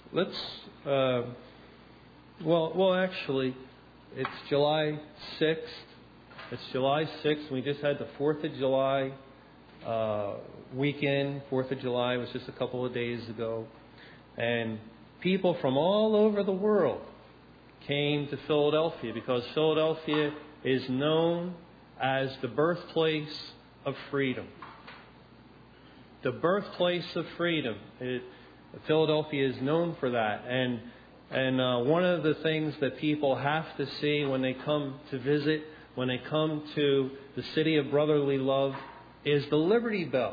let's. Actually, it's July 6th. It's July 6th. We just had the 4th of July weekend. 4th of July was just a couple of days ago. And people from all over the world came to Philadelphia because Philadelphia is known as the birthplace of freedom. The birthplace of freedom. Philadelphia is known for that. And one of the things that people have to see when they come to visit, when they come to the city of brotherly love, is the Liberty Bell.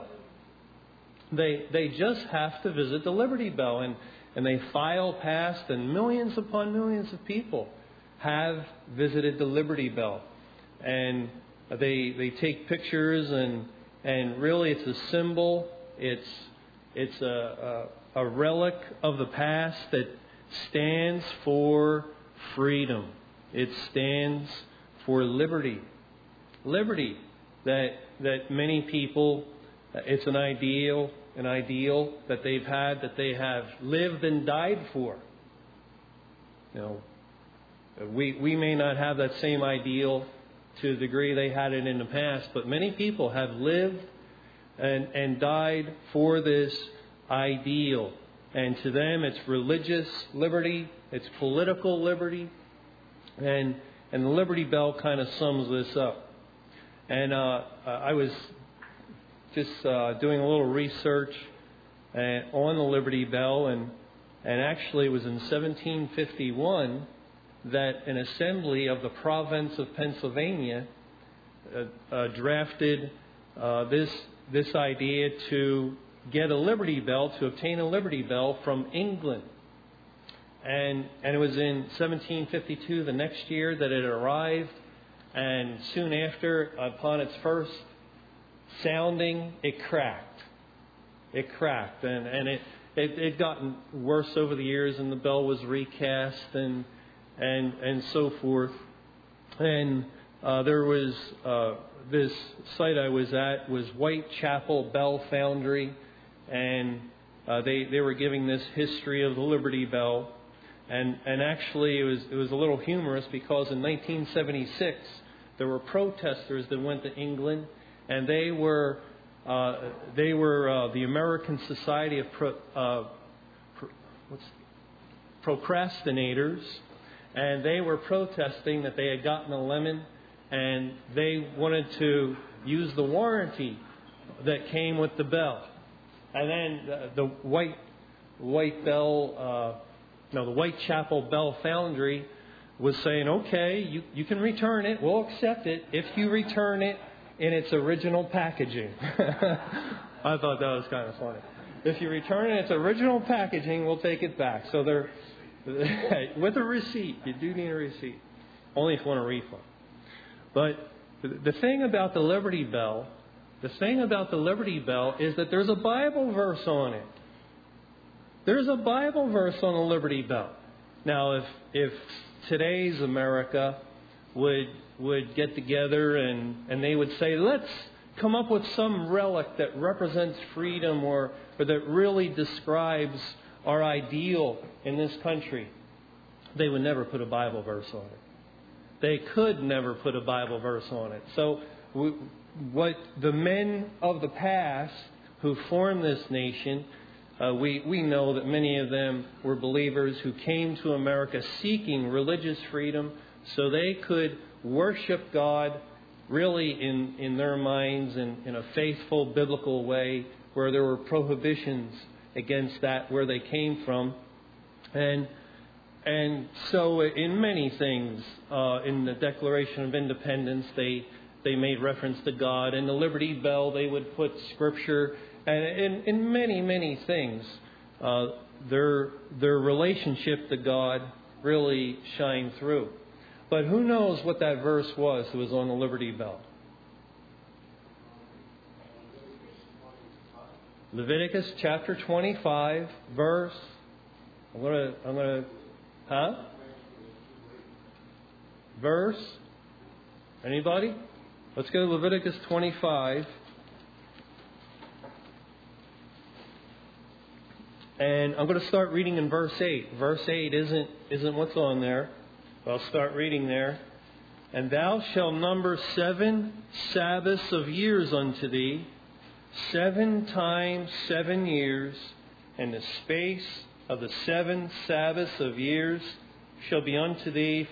They just have to visit the Liberty Bell, and they file past, and millions upon millions of people have visited the Liberty Bell, and they take pictures, and really it's a symbol. It's a relic of the past that stands for freedom. It stands for liberty. Liberty that many people, it's an ideal that they've had, that they have lived and died for. You know, we may not have that same ideal to the degree they had it in the past, but many people have lived and died for this ideal. And to them, it's religious liberty, it's political liberty, and the Liberty Bell kind of sums this up. And I was just doing a little research on the Liberty Bell, and actually it was in 1751 that an assembly of the province of Pennsylvania drafted this idea to get a Liberty Bell, to obtain a Liberty Bell from England. And it was in 1752, the next year, that it arrived. And soon after, upon its first sounding, it cracked. It cracked. And it gotten worse over the years, and the bell was recast and so forth. And there was this site I was at was Whitechapel Bell Foundry, and they were giving this history of the Liberty Bell. And actually it was a little humorous because in 1976 there were protesters that went to England, and they were the American Society of Procrastinators, and they were protesting that they had gotten a lemon, and they wanted to use the warranty that came with the bell. And then the Whitechapel Bell Foundry was saying, okay, you can return it, we'll accept it if you return it in its original packaging. I thought that was kind of funny. If you return it in its original packaging, we'll take it back. So they're with a receipt. You do need a receipt, only if you want a refund. But the thing about the Liberty Bell, is that there's a Bible verse on it. There's a Bible verse on the Liberty Bell. Now, if today's America would get together and they would say, let's come up with some relic that represents freedom or that really describes our ideal in this country, they would never put a Bible verse on it. They could never put a Bible verse on it. So what the men of the past who formed this nation, we know that many of them were believers who came to America seeking religious freedom so they could worship God really in their minds in a faithful biblical way, where there were prohibitions against that where they came from. And so in many things, in the Declaration of Independence, they made reference to God. In the Liberty Bell, they would put Scripture. And in many, many things, their relationship to God really shined through. But who knows what that verse was that was on the Liberty Bell? Leviticus chapter 25, verse. I'm gonna. Verse. Anybody? Let's go to Leviticus 25. And I'm going to start reading in verse 8. Verse 8 isn't what's on there. But I'll start reading there. And thou shalt number 7 Sabbaths of years unto thee, 7 times 7 years, and the space of the 7 Sabbaths of years shall be unto thee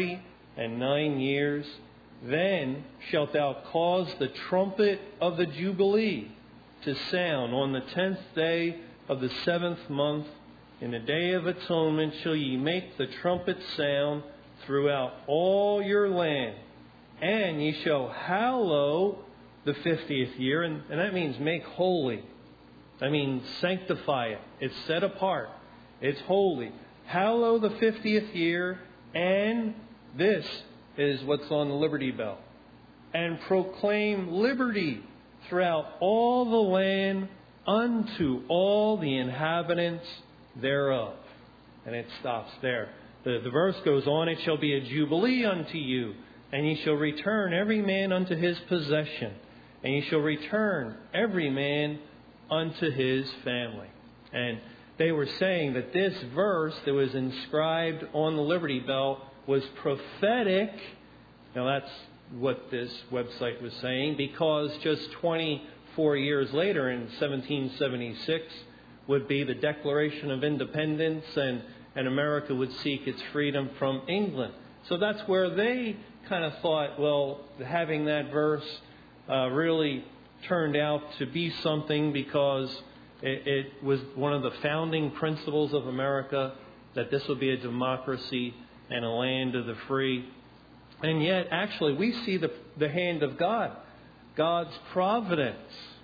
49 years. Then shalt thou cause the trumpet of the Jubilee to sound on the 10th day of the 7th month. In the day of atonement shall ye make the trumpet sound throughout all your land. And ye shall hallow the 50th year. And that means make holy. That means sanctify it. It's set apart. It's holy. Hallow the 50th year. And this is what's on the Liberty Bell. And proclaim liberty throughout all the land unto all the inhabitants thereof. And it stops there. The verse goes on, it shall be a jubilee unto you, and ye shall return every man unto his possession, and ye shall return every man unto his family. And they were saying that this verse that was inscribed on the Liberty Bell was prophetic. Now that's what this website was saying, because just 24 years later, in 1776, would be the Declaration of Independence, and America would seek its freedom from England. So that's where they kind of thought, well, having that verse really turned out to be something, because it was one of the founding principles of America, that this would be a democracy and a land of the free. And yet, actually, we see the hand of God, God's providence,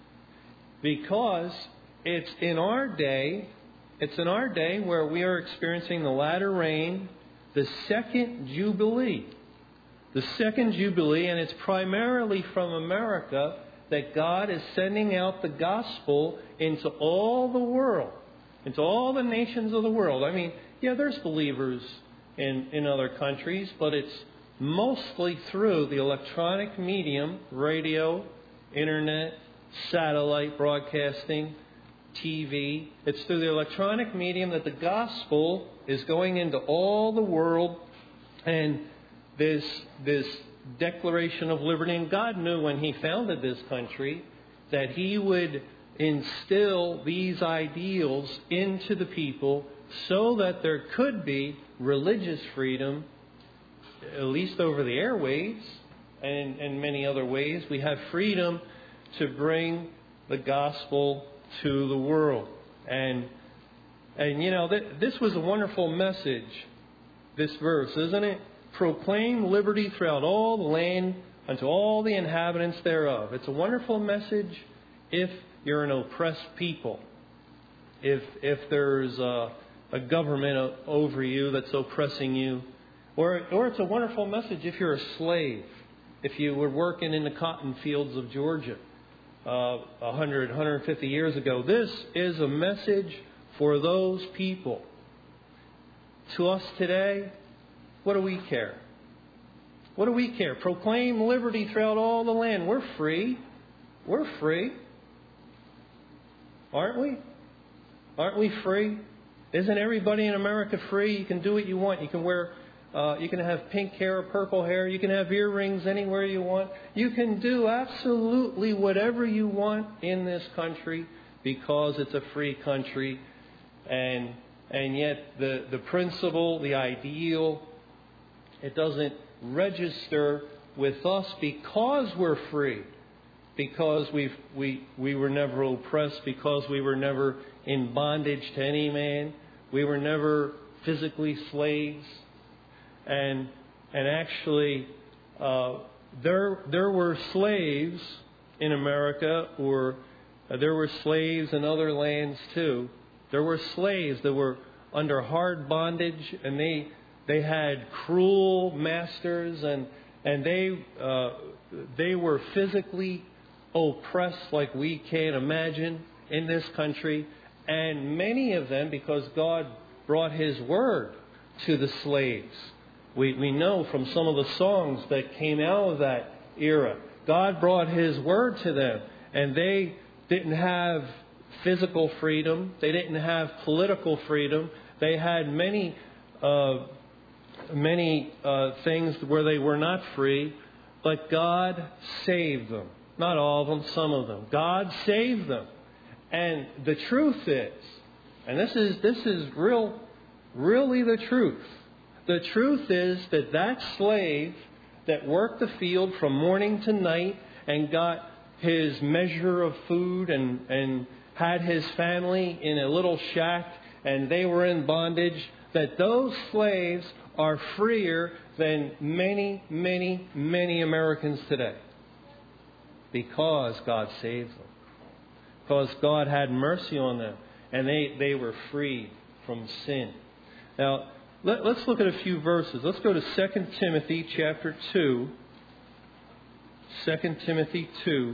because it's in our day where we are experiencing the latter rain, the second Jubilee. The second Jubilee, and it's primarily from America that God is sending out the gospel into all the world, into all the nations of the world. I mean, yeah, there's believers in other countries, but it's mostly through the electronic medium, radio, internet, satellite broadcasting, TV. It's through the electronic medium that the gospel is going into all the world. And this Declaration of Liberty, and God knew when He founded this country that He would instill these ideals into the people so that there could be religious freedom, at least over the airwaves and many other ways. We have freedom to bring the gospel to the world. And you know, this was a wonderful message, this verse, isn't it? Proclaim liberty throughout all the land unto all the inhabitants thereof. It's a wonderful message if you're an oppressed people. If there's a government over you that's oppressing you. Or it's a wonderful message if you're a slave. If you were working in the cotton fields of Georgia 100, 150 years ago. This is a message for those people. To us today, what do we care? What do we care? Proclaim liberty throughout all the land. We're free. We're free. Aren't we? Aren't we free? Isn't everybody in America free? You can do what you want. You can wear, you can have pink hair or purple hair. You can have earrings anywhere you want. You can do absolutely whatever you want in this country because it's a free country. And yet the principle, the ideal, it doesn't register with us because we're free. Because we were never oppressed, because we were never in bondage to any man. We were never physically slaves. And actually, there were slaves in America, or there were slaves in other lands too. There were slaves that were under hard bondage, and they had cruel masters, and they were physically oppressed like we can't imagine in this country. And many of them, because God brought His word to the slaves. We know from some of the songs that came out of that era, God brought His word to them, and they didn't have physical freedom. They didn't have political freedom. They had many things where they were not free. But God saved them. Not all of them, some of them. God saved them. And the truth is, and this is really the truth. The truth is that slave that worked the field from morning to night and got his measure of food and had his family in a little shack and they were in bondage, that those slaves are freer than many, many, many Americans today. Because God saved them. Because God had mercy on them. And they were freed from sin. Now, let's look at a few verses. Let's go to 2 Timothy chapter 2. 2 Timothy 2.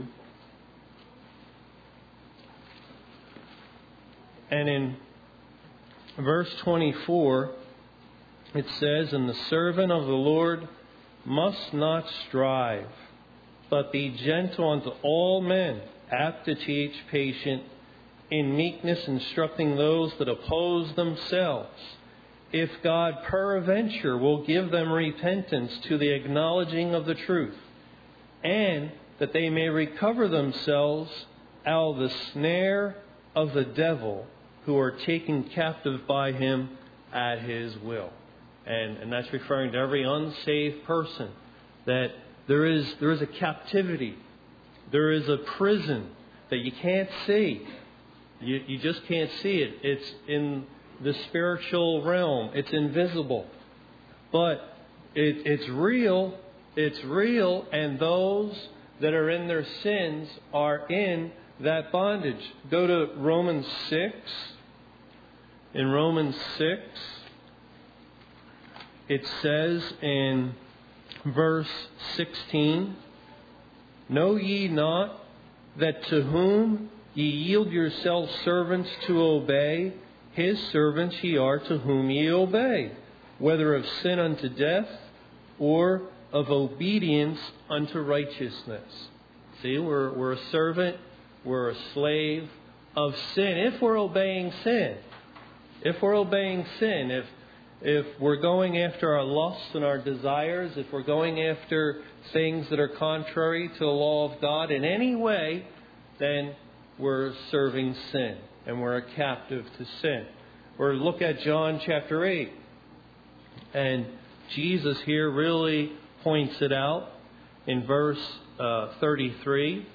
And in verse 24, it says, "And the servant of the Lord must not strive, but be gentle unto all men, apt to teach, patient, in meekness instructing those that oppose themselves, if God peradventure will give them repentance to the acknowledging of the truth, and that they may recover themselves out of the snare of the devil, who are taken captive by him at his will." And that's referring to every unsaved person, that there is a captivity. There is a prison that you can't see. You just can't see it. It's in the spiritual realm. It's invisible. But it's real. It's real. And those that are in their sins are in that bondage. Go to Romans 6. In Romans 6, it says in verse 16, "Know ye not that to whom ye yield yourselves servants to obey, his servants ye are to whom ye obey, whether of sin unto death or of obedience unto righteousness." See, we're a servant, we're a slave of sin, if we're obeying sin. If we're obeying sin, if we're going after our lusts and our desires, if we're going after things that are contrary to the law of God in any way, then we're serving sin and we're a captive to sin. Or look at John chapter 8. And Jesus here really points it out in verse 33.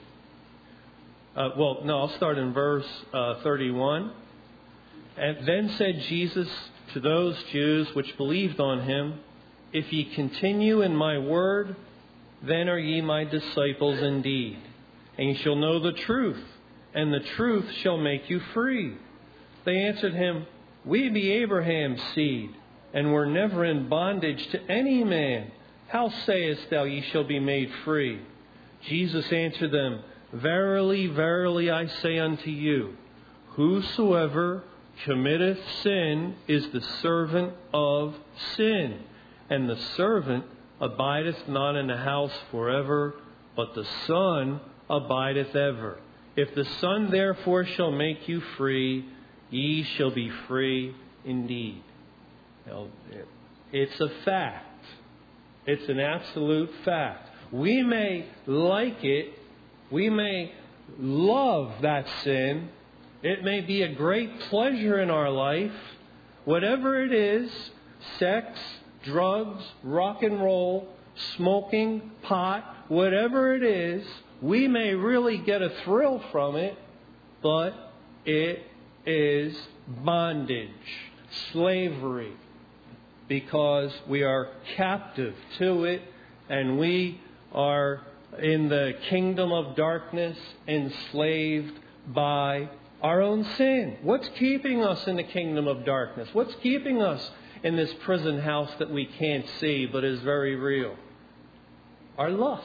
I'll start in verse 31. "And then said Jesus to those Jews which believed on him, If ye continue in my word, then are ye my disciples indeed. And ye shall know the truth, and the truth shall make you free. They answered him, We be Abraham's seed, and were never in bondage to any man. How sayest thou, ye shall be made free? Jesus answered them, Verily, verily, I say unto you, whosoever committeth sin is the servant of sin. And the servant abideth not in the house forever, but the Son abideth ever. If the Son therefore shall make you free, ye shall be free indeed. Now, it's a fact. It's an absolute fact. We may like it. We may love that sin. It may be a great pleasure in our life. Whatever it is, sex, drugs, rock and roll, smoking, pot, whatever it is, we may really get a thrill from it, but it is bondage, slavery, because we are captive to it and we are in the kingdom of darkness, enslaved by our own sin. What's keeping us in the kingdom of darkness? What's keeping us in this prison house that we can't see but is very real? Our lust.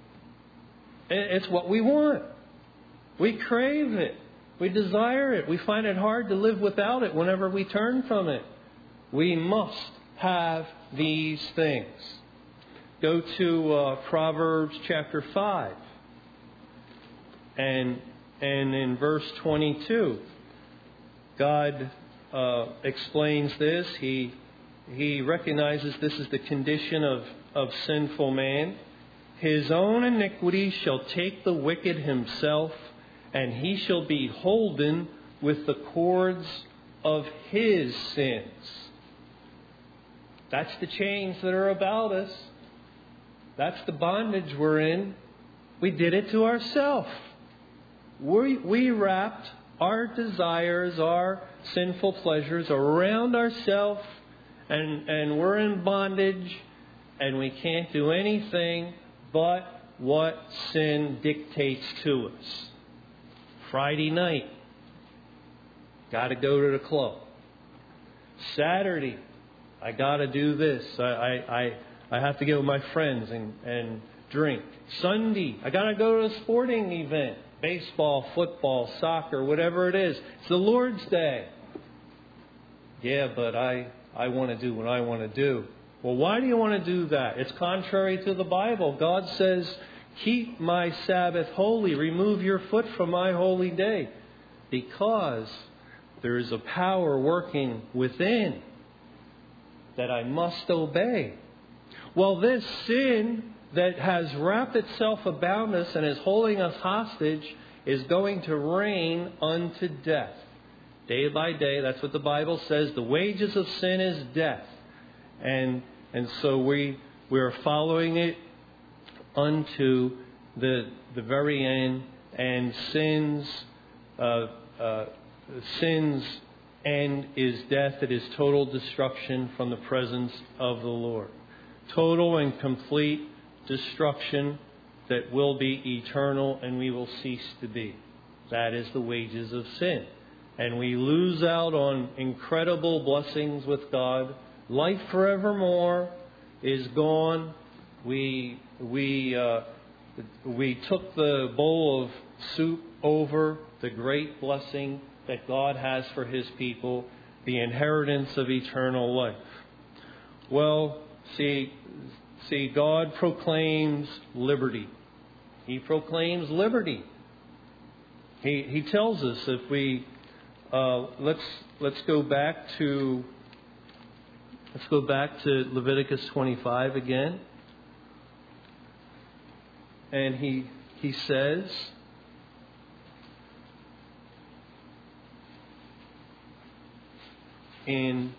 It's what we want. We crave it. We desire it. We find it hard to live without it whenever we turn from it. We must have these things. Go to Proverbs chapter 5. And And in verse 22, God explains this. He recognizes this is the condition of sinful man. His own iniquity shall take the wicked himself, and he shall be holden with the cords of his sins. That's the chains that are about us. That's the bondage we're in. We did it to ourselves. We wrapped our desires, our sinful pleasures around ourselves, and we're in bondage, and we can't do anything but what sin dictates to us. Friday night, got to go to the club. Saturday, I got to do this. I have to get with my friends and drink. Sunday, I got to go to a sporting event. Baseball, football, soccer, whatever it is. It's the Lord's Day. Yeah, but I want to do what I want to do. Well, why do you want to do that? It's contrary to the Bible. God says, keep my Sabbath holy. Remove your foot from my holy day. Because there is a power working within that I must obey. Well, this sin that has wrapped itself about us and is holding us hostage is going to reign unto death. Day by day, that's what the Bible says. The wages of sin is death. And so we are following it unto the very end. And sin's end is death. It is total destruction from the presence of the Lord. Total and complete destruction that will be eternal and we will cease to be. That is the wages of sin. And we lose out on incredible blessings with God. Life forevermore is gone. We took the bowl of soup over the great blessing that God has for His people, the inheritance of eternal life. Well, see, God proclaims liberty. He proclaims liberty. He tells us if we let's go back to Leviticus 25 again, and he says, in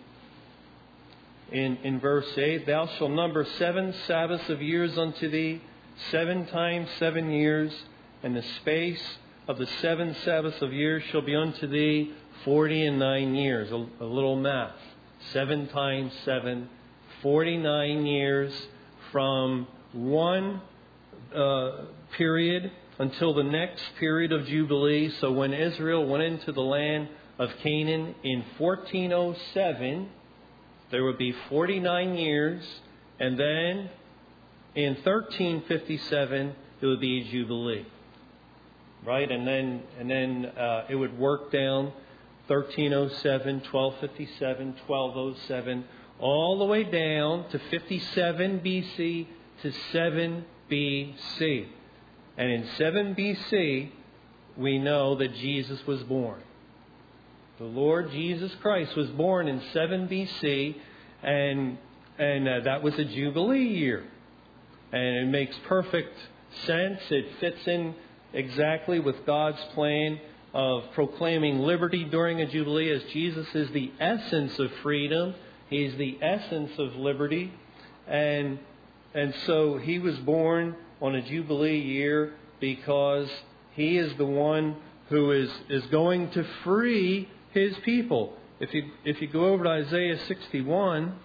verse 8, thou shalt number 7 Sabbaths of years unto thee, 7 times 7 years, and the space of the 7 Sabbaths of years shall be unto thee 49 years. A little math. 7 times 7, 49 years from one period until the next period of Jubilee. So when Israel went into the land of Canaan in 1407, there would be 49 years, and then in 1357 it would be Jubilee, right? And then it would work down 1307, 1257, 1207, all the way down to 57 BC to 7 BC. And in 7 BC, we know that Jesus was born. The Lord Jesus Christ was born in 7 BC, and that was a Jubilee year. And it makes perfect sense. It fits in exactly with God's plan of proclaiming liberty during a Jubilee, as Jesus is the essence of freedom. He's the essence of liberty. And so He was born on a Jubilee year because He is the one who is going to free His people. If you go over to Isaiah 61,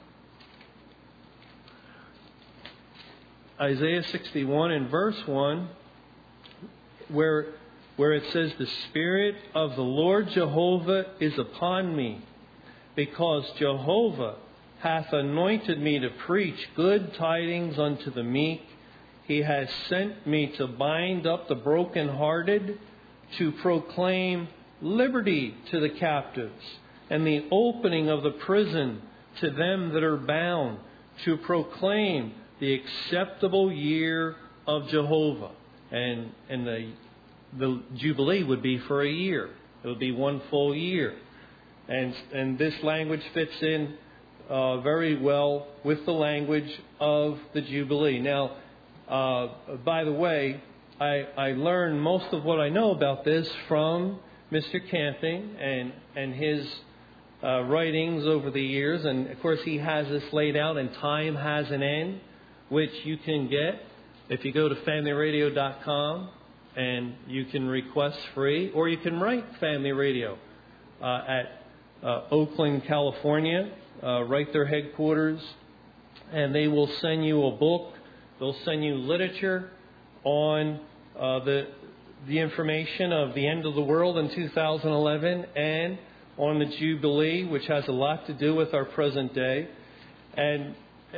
Isaiah 61 in verse 1, where it says, the Spirit of the Lord Jehovah is upon me, because Jehovah hath anointed me to preach good tidings unto the meek. He has sent me to bind up the brokenhearted, to proclaim liberty to the captives, and the opening of the prison to them that are bound, to proclaim the acceptable year of Jehovah. And the Jubilee would be for a year. It would be one full year. And this language fits in very well with the language of the Jubilee. Now, by the way, I learned most of what I know about this from Mr. Camping and his writings over the years. And, of course, he has this laid out, and Time Has an End, which you can get if you go to FamilyRadio.com, and you can request free, or you can write Family Radio at Oakland, California, write their headquarters, and they will send you a book. They'll send you literature on the information of the end of the world in 2011 and on the Jubilee, which has a lot to do with our present day. And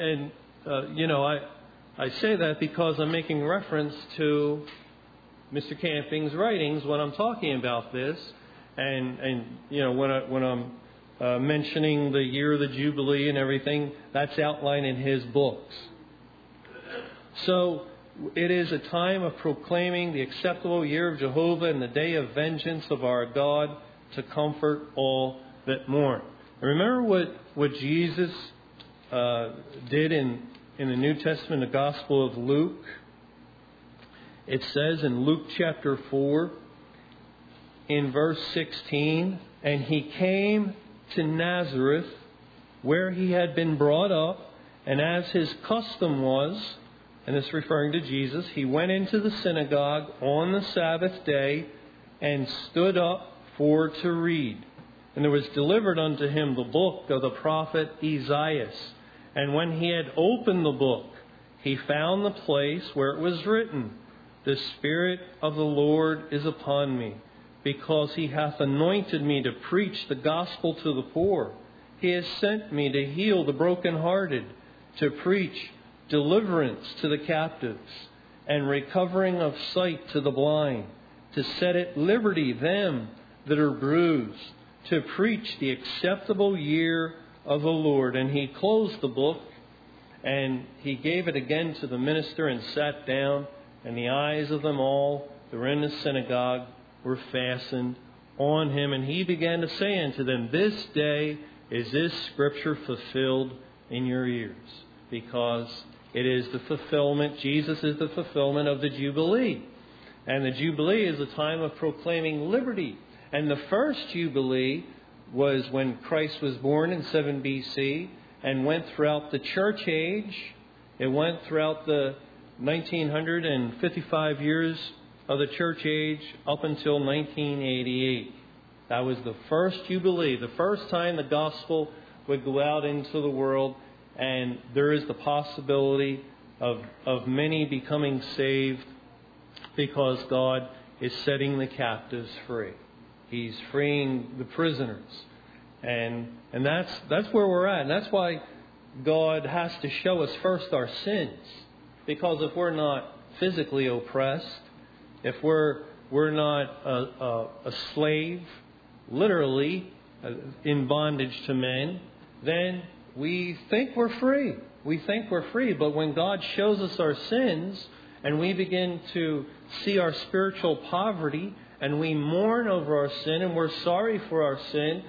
I say that because I'm making reference to Mr. Camping's writings when I'm talking about this, and when I'm mentioning the year of the Jubilee and everything, that's outlined in his books. So it is a time of proclaiming the acceptable year of Jehovah and the day of vengeance of our God to comfort all that mourn. Remember what Jesus did in the New Testament, the Gospel of Luke. It says in Luke chapter 4, in verse 16, and he came to Nazareth, where he had been brought up, and as his custom was, and this referring to Jesus, he went into the synagogue on the Sabbath day and stood up for to read. And there was delivered unto him the book of the prophet Isaiah. And when he had opened the book, he found the place where it was written, The Spirit of the Lord is upon me, because he hath anointed me to preach the gospel to the poor. He has sent me to heal the brokenhearted, to preach deliverance to the captives, and recovering of sight to the blind, to set at liberty them that are bruised, to preach the acceptable year of the Lord. And he closed the book, and he gave it again to the minister and sat down, and the eyes of them all that were in the synagogue were fastened on him. And he began to say unto them, This day is this scripture fulfilled in your ears, because it is the fulfillment, Jesus is the fulfillment of the Jubilee. And the Jubilee is a time of proclaiming liberty. And the first Jubilee was when Christ was born in 7 BC and went throughout the church age. It went throughout the 1955 years of the church age up until 1988. That was the first Jubilee, the first time the gospel would go out into the world, and there is the possibility of many becoming saved because God is setting the captives free. He's freeing the prisoners. And that's where we're at. And that's why God has to show us first our sins. Because if we're not physically oppressed, if we're not a slave, literally in bondage to men, then we think we're free. We think we're free. But when God shows us our sins and we begin to see our spiritual poverty and we mourn over our sin and we're sorry for our sin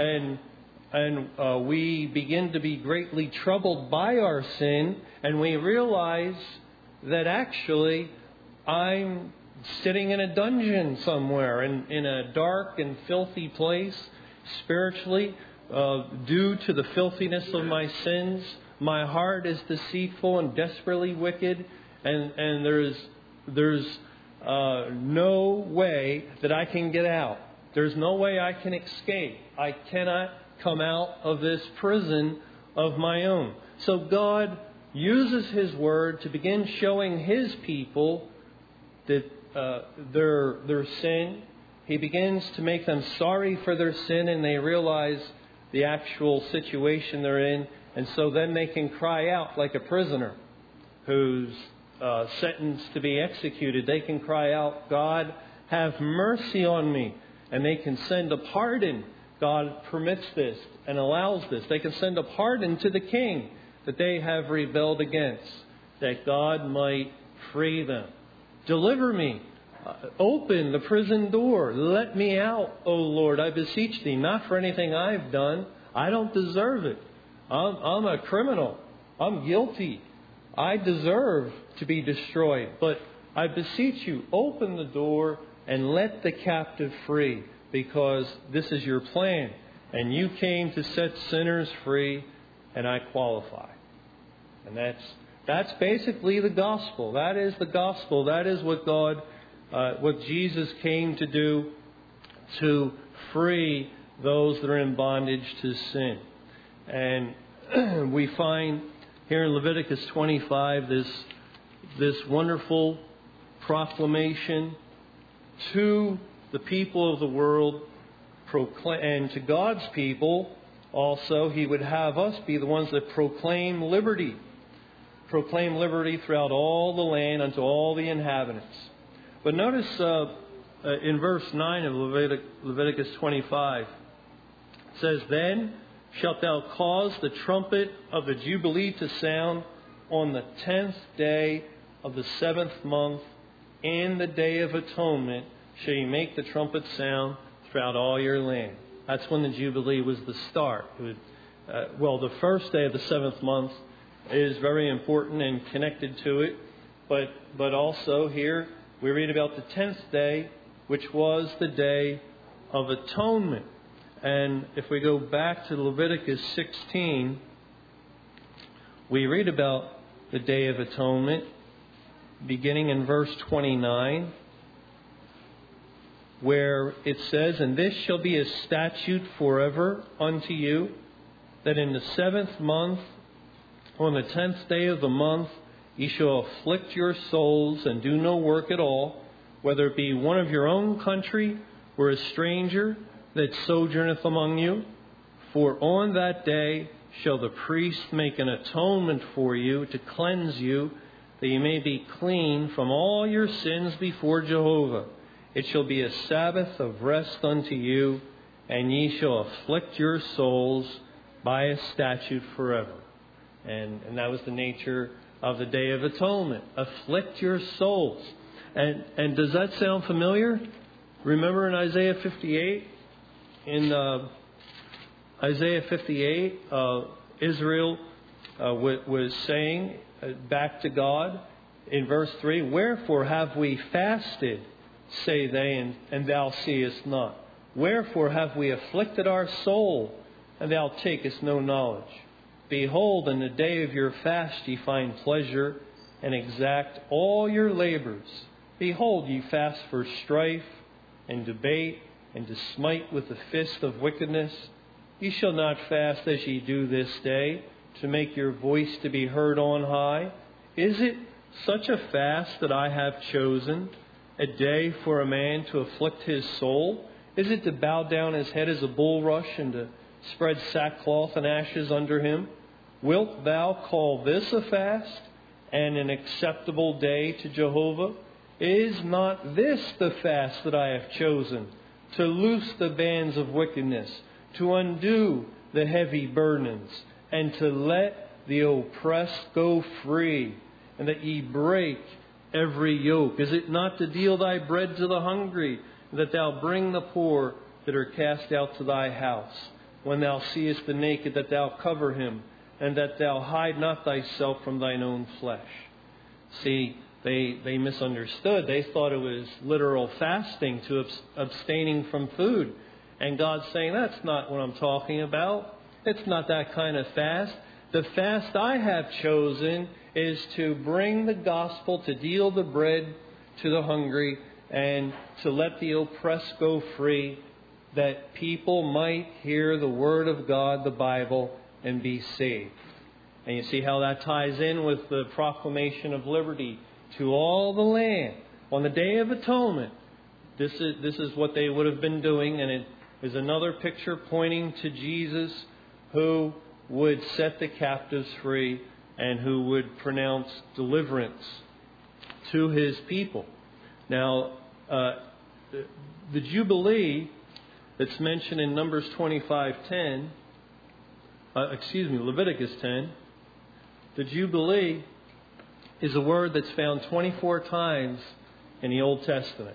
and we begin to be greatly troubled by our sin, and we realize that actually I'm sitting in a dungeon somewhere in a dark and filthy place spiritually due to the filthiness of my sins. My heart is deceitful and desperately wicked, and there's no way that I can get out. There's no way I can escape. I cannot come out of this prison of my own. So God uses His Word to begin showing His people that their sin. He begins to make them sorry for their sin, and they realize the actual situation they're in. And so then they can cry out like a prisoner who's sentenced to be executed. They can cry out, God, have mercy on me. And they can send a pardon. God permits this and allows this. They can send a pardon to the king that they have rebelled against, that God might free them. Deliver me Open the prison door. Let me out, O Lord, I beseech thee, not for anything I've done. I don't deserve it. I'm a criminal. I'm guilty. I deserve to be destroyed. But I beseech you, open the door and let the captive free, because this is your plan. And you came to set sinners free, and I qualify. And that's basically the gospel. That is the gospel. That is what what Jesus came to do, to free those that are in bondage to sin. And we find here in Leviticus 25 this wonderful proclamation to the people of the world, and to God's people also. He would have us be the ones that proclaim liberty. Proclaim liberty throughout all the land unto all the inhabitants. But notice in verse 9 of Leviticus 25, it says, Then shalt thou cause the trumpet of the Jubilee to sound on the 10th day of the 7th month. In the day of atonement shall you make the trumpet sound throughout all your land. That's when the Jubilee was the start. The first day of the 7th month is very important and connected to it. But also here we read about the 10th day, which was the day of atonement. And if we go back to Leviticus 16, we read about the Day of Atonement, beginning in verse 29, where it says, And this shall be a statute forever unto you, that in the 7th month, on the 10th day of the month, ye shall afflict your souls and do no work at all, whether it be one of your own country or a stranger that sojourneth among you. For on that day shall the priest make an atonement for you to cleanse you, that ye may be clean from all your sins before Jehovah. It shall be a Sabbath of rest unto you, and ye shall afflict your souls by a statute forever. And that was the nature of the Day of Atonement. Afflict your souls. And does that sound familiar? Remember in Isaiah 58? In Isaiah 58, Israel was saying back to God in verse 3, Wherefore have we fasted, say they, and thou seest not? Wherefore have we afflicted our soul, and thou takest no knowledge? Behold, in the day of your fast ye find pleasure, and exact all your labors. Behold, ye fast for strife and debate, and to smite with the fist of wickedness. Ye shall not fast as ye do this day, to make your voice to be heard on high. Is it such a fast that I have chosen, a day for a man to afflict his soul? Is it to bow down his head as a bulrush, and to spread sackcloth and ashes under him? Wilt thou call this a fast, and an acceptable day to Jehovah? Is not this the fast that I have chosen, to loose the bands of wickedness, to undo the heavy burdens, and to let the oppressed go free, and that ye break every yoke? Is it not to deal thy bread to the hungry, and that thou bring the poor that are cast out to thy house? When thou seest the naked, that thou cover him, and that thou hide not thyself from thine own flesh. See, they misunderstood. They thought it was literal fasting, to abstaining from food. And God's saying, that's not what I'm talking about. It's not that kind of fast. The fast I have chosen is to bring the gospel, to deal the bread to the hungry, and to let the oppressed go free, that people might hear the Word of God, the Bible, and be saved. And you see how that ties in with the proclamation of liberty to all the land on the Day of Atonement. This is what they would have been doing, and it is another picture pointing to Jesus, who would set the captives free and who would pronounce deliverance to His people. Now, the Jubilee that's mentioned in Numbers 25:10, Leviticus 10, the Jubilee is a word that's found 24 times in the Old Testament.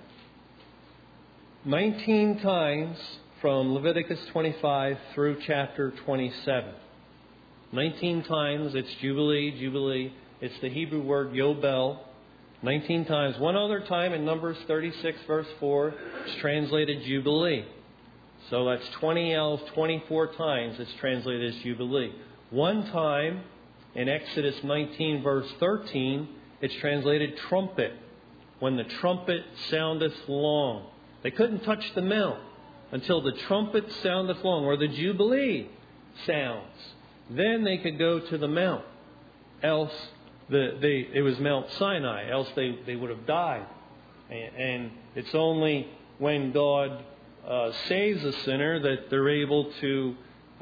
19 times from Leviticus 25 through chapter 27. 19 times it's Jubilee, Jubilee. It's the Hebrew word Yobel. 19 times. One other time in Numbers 36 verse 4, it's translated Jubilee. So that's 24 times it's translated as Jubilee. One time in Exodus 19 verse 13, it's translated trumpet. When the trumpet soundeth long. They couldn't touch the mount until the trumpet soundeth long, or the Jubilee sounds. Then they could go to the mount. Else, it was Mount Sinai. Else they would have died. And it's only when God saves a sinner that they're able to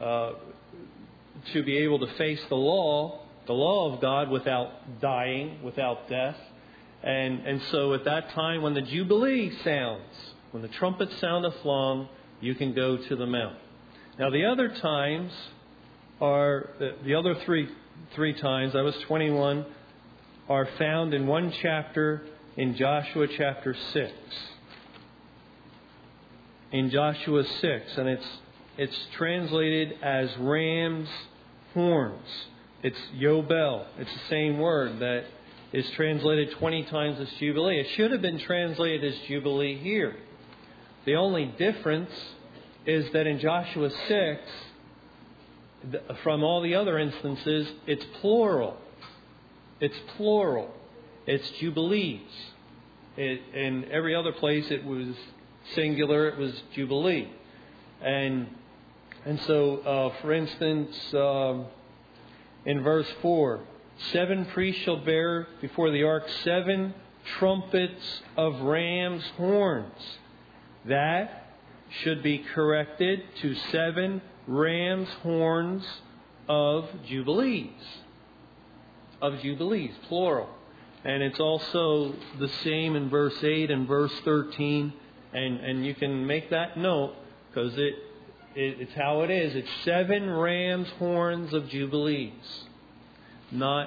be able to face the law of God without dying, without death. And so at that time, when the Jubilee sounds, when the trumpet soundeth long, you can go to the mount. Now the other times are, the other three times, that was 21, are found in one chapter in Joshua chapter 6. In Joshua 6, and it's translated as ram's horns. It's Yobel. It's the same word that is translated 20 times as Jubilee. It should have been translated as Jubilee here. The only difference is that in Joshua 6, from all the other instances, it's plural. It's plural. It's Jubilees. In every other place it was singular, it was Jubilee. And so, for instance, in verse 4, 7 priests shall bear before the ark 7 trumpets of ram's horns. That should be corrected to 7 ram's horns of Jubilees. Of Jubilees, plural. And it's also the same in verse 8 and verse 13. And you can make that note because it's how it is. It's 7 ram's horns of Jubilees. Not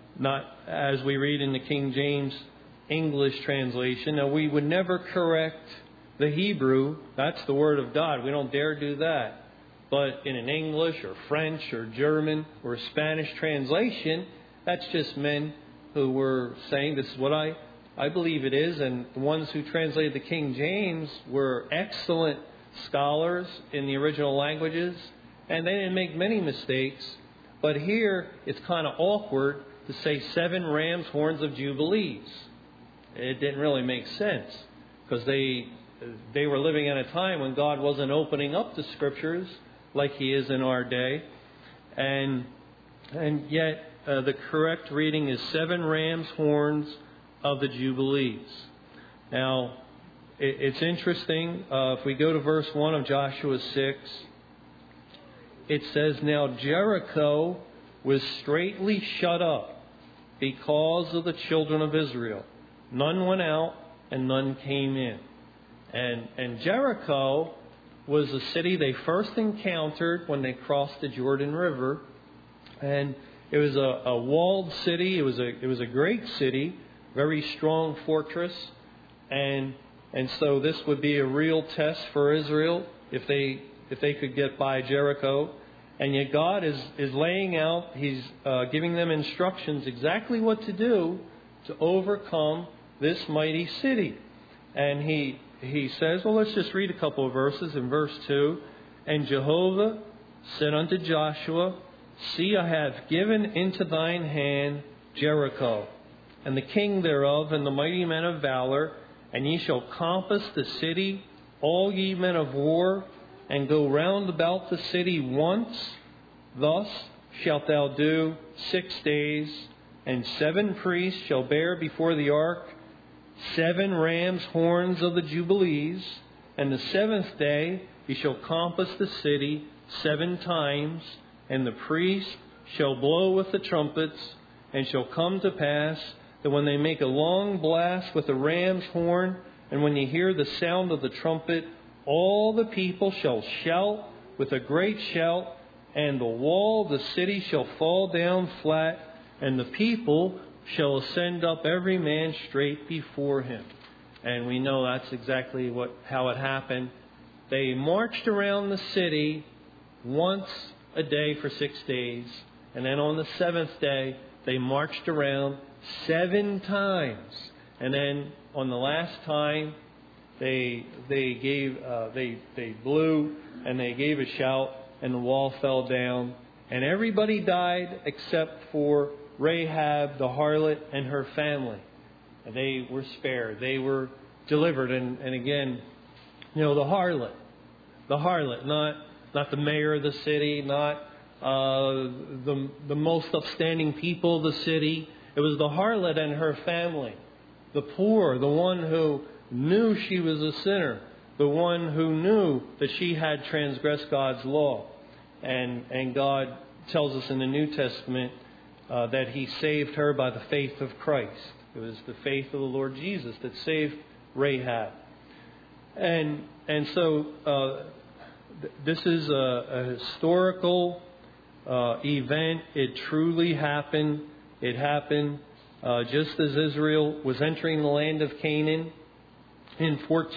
as we read in the King James English translation. Now, we would never correct the Hebrew. That's the Word of God. We don't dare do that. But in an English or French or German or Spanish translation, that's just men who were saying, this is what I believe it is. And the ones who translated the King James were excellent scholars in the original languages. And they didn't make many mistakes. But here, it's kind of awkward to say 7 ram's horns of Jubilees. It didn't really make sense. Because they were living in a time when God wasn't opening up the Scriptures like He is in our day. And yet, the correct reading is 7 ram's horns of the Jubilees. Now, it's interesting. If we go to verse 1 of Joshua 6, it says, Now Jericho was straitly shut up because of the children of Israel. None went out and none came in. And Jericho was the city they first encountered when they crossed the Jordan River. And it was a walled city. It was a great city, very strong fortress. And so this would be a real test for Israel if they could get by Jericho. And yet God is laying out, He's giving them instructions exactly what to do to overcome this mighty city. And He says, well, let's just read a couple of verses. In verse 2, And Jehovah said unto Joshua, See, I have given into thine hand Jericho, and the king thereof, and the mighty men of valor, and ye shall compass the city, all ye men of war, and go round about the city once. Thus shalt thou do 6 days, and 7 priests shall bear before the ark 7 ram's horns of the Jubilees, and the 7th day ye shall compass the city 7 times, and the priest shall blow with the trumpets, and shall come to pass that when they make a long blast with the ram's horn, and when ye hear the sound of the trumpet, all the people shall shout with a great shout, and the wall of the city shall fall down flat, and the people shall ascend up every man straight before him. And we know that's exactly how it happened. They marched around the city once a day for 6 days. And then on the seventh day, they marched around 7 times. And then on the last time, they blew and they gave a shout, and the wall fell down. And everybody died except for Rahab the harlot and her family. And they were spared. They were delivered. And again, the harlot, not the mayor of the city, not the most upstanding people of the city. It was the harlot and her family, the poor, the one who knew she was a sinner, the one who knew that she had transgressed God's law. And God tells us in the New Testament that He saved her by the faith of Christ. It was the faith of the Lord Jesus that saved Rahab. And so this is a historical event. It truly happened. It happened just as Israel was entering the land of Canaan in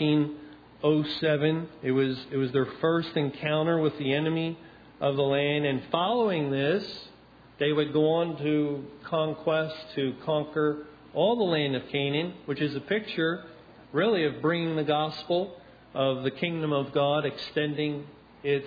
1407. It was their first encounter with the enemy of the land. And following this, they would go on to conquest, to conquer all the land of Canaan, which is a picture really of bringing the gospel of the kingdom of God, extending its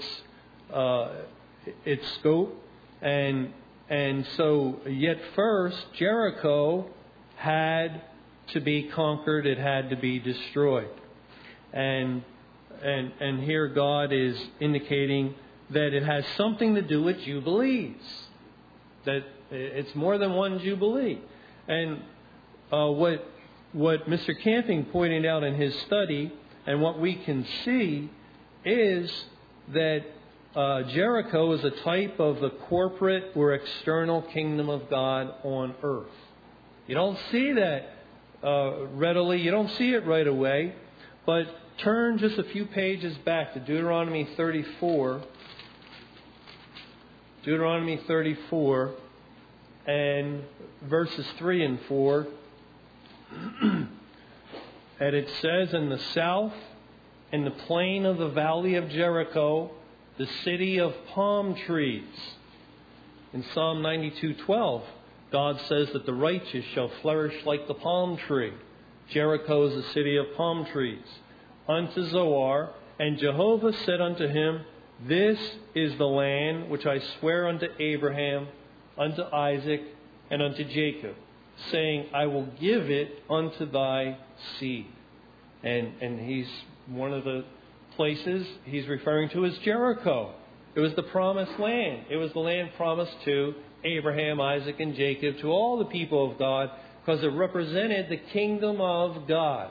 scope. And so, yet first, Jericho had to be conquered. It had to be destroyed. And here God is indicating that it has something to do with Jubilees. That it's more than one Jubilee. And what Mr. Camping pointed out in his study, and what we can see, is that Jericho is a type of the corporate or external kingdom of God on earth. You don't see that readily. You don't see it right away. But turn just a few pages back to Deuteronomy 34. Deuteronomy 34 and verses 3 and 4. And it says, in the south, in the plain of the valley of Jericho, the city of palm trees. In Psalm 92:12, God says that the righteous shall flourish like the palm tree. Jericho is a city of palm trees. Unto Zoar, and Jehovah said unto him, this is the land which I swear unto Abraham, unto Isaac, and unto Jacob, saying, I will give it unto thy seed. And he's one of the places he's referring to as Jericho. It was the promised land. It was the land promised to Abraham, Isaac, and Jacob, to all the people of God, because it represented the kingdom of God.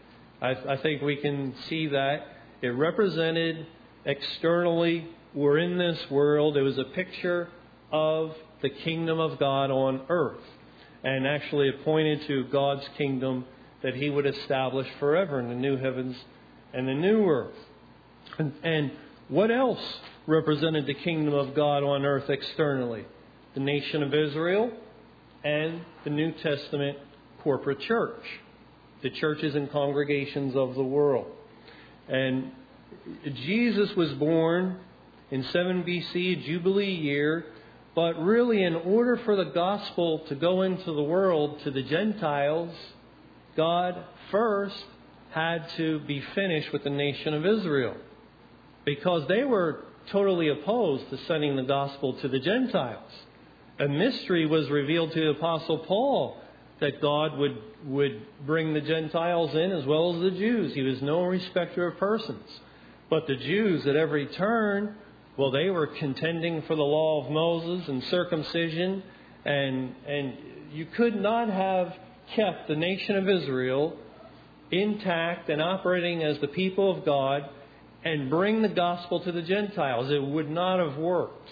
I think we can see that. It represented externally, we're in this world. It was a picture of the kingdom of God on earth. And actually it pointed to God's kingdom that He would establish forever in the new heavens and the new earth. And what else represented the kingdom of God on earth externally? The nation of Israel and the New Testament corporate church. The churches and congregations of the world. And Jesus was born in 7 BC, Jubilee year. But really, in order for the gospel to go into the world to the Gentiles, God first had to be finished with the nation of Israel, because they were totally opposed to sending the gospel to the Gentiles. A mystery was revealed to the Apostle Paul that God would bring the Gentiles in as well as the Jews. He was no respecter of persons. But the Jews at every turn, well, they were contending for the law of Moses and circumcision, and you could not have kept the nation of Israel intact and operating as the people of God and bring the gospel to the Gentiles. It would not have worked.